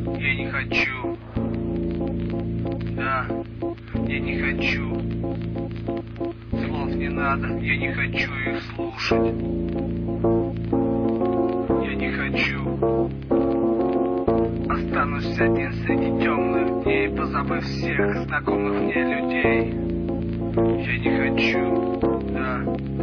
Я не хочу. Да, я не хочу. Слов не надо, я не хочу их слушать. Я не хочу. Останусь один среди темных дней, позабыв всех знакомых мне людей. Я не хочу, да.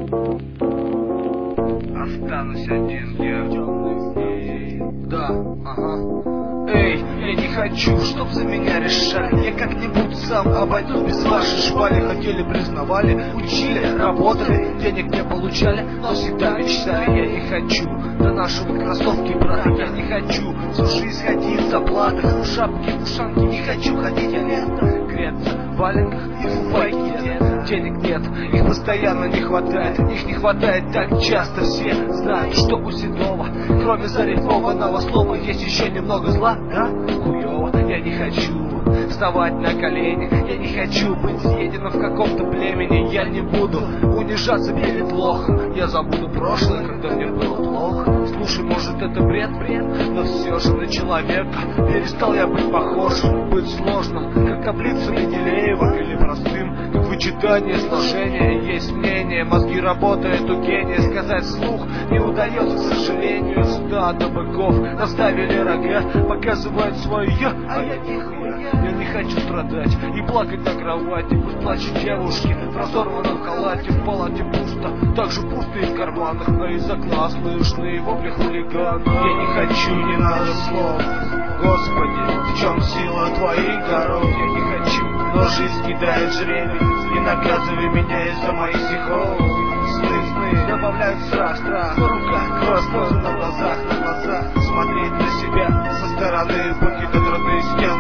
Останусь один я. Темных дней. Да, ага. Эй, я не хочу, чтоб за меня решали. Я как-нибудь сам обойдусь без вашей шпали. Хотели, признавали, учили, работали, денег не получали, но всегда мечтали. Я не хочу донашивать кроссовки, брат. Я не хочу всю жизнь ходить в заплатах, в шапке, в ушанке. Не хочу ходить я лето, греться в валенках и фуфайке. Денег нет, их постоянно не хватает. Их не хватает так часто. Все знают, что у Седова, кроме зарифмованного слова, есть еще немного зла. Да? Хуёво, я не хочу вставать на колени. Я не хочу быть съеденным в каком-то племени. Я не буду унижаться перед лохом. Я забуду прошлое, когда мне было плохо. Слушай, может это бред, но все же на человека перестал я быть похожим. Быть сложным, как таблица Менделеева, или простым, как вычитание сложения. Есть мнение, мозги работают у гения. Сказать вслух не удается, к сожалению. Стадо быков наставили рога, показывают свое я, а я нихуя. Я не хочу страдать и плакать на кровати. Пусть плачут девушки в разорванном халате. В палате пусто, так же пусто и в карманах. Но из окна слышны вопли хулигана. Я не хочу, не надо слов. Господи, в чем сила твоих дорог? Я не хочу, но жизнь кидает жребий. Не наказывай меня из-за моих стихов. Сны добавляют страх. На руках кровь, слезы на глазах. Смотреть на себя со стороны, покидать родные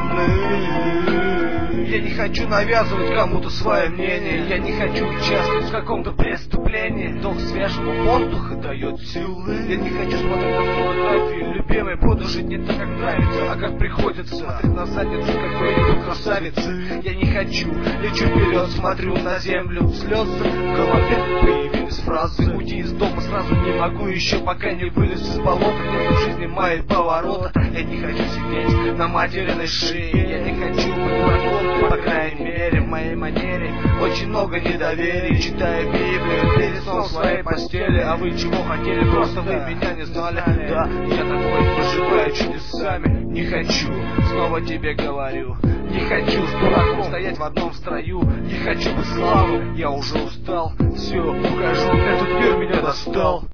стены. Я не хочу навязывать кому-то свое мнение. Я не хочу участвовать в каком-то преступлении. Долг свежего воздуха дает силы. Я не хочу смотреть на фотографии любимой. Буду жить не так, как нравится, а как приходится. Смотреть на задницу какой-нибудь красавицы. Я не хочу, лечу вперед, смотрю на землю. Слезы в голове появились фразы. Уйти из дома сразу не могу еще, пока не вылез из болота. Нет в жизни моей поворота. Я не хочу сидеть на материной шее. Я не хочу быть врагом, по крайней мере, в моей манере. Очень много недоверия, читая Библию перед сном в своей постели. А вы чего хотели, просто вы меня не знали. Да, я такой, проживаю чудесами. Не хочу, снова тебе говорю. Не хочу с дураком стоять в одном строю. Не хочу быть славным, я уже устал. Все, ухожу, этот мир меня достал.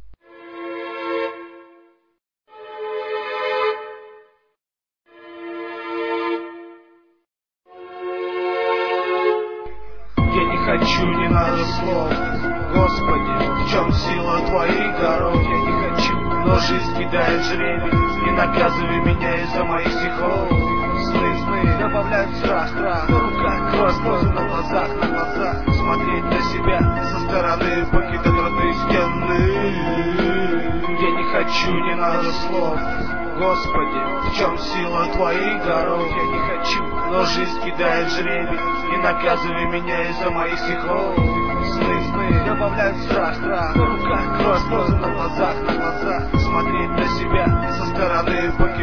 Я не хочу, не надо слов. Господи, в чем сила твоих дорог? Я не хочу, но жизнь кидает жребий. Не наказывай меня из-за моих стихов. Сны добавляют страх. На руках кровь, слезы на глазах. Смотреть на себя со стороны, покидать родные стены. Я не хочу, не надо слов. Господи, в чем сила твоих дорог? Я не хочу, но жизнь кидает жребий. Не наказывай меня из-за моих стихов. Сны добавляют страх. На руках кровь, слезы на глазах. Смотреть на себя со стороны, покидать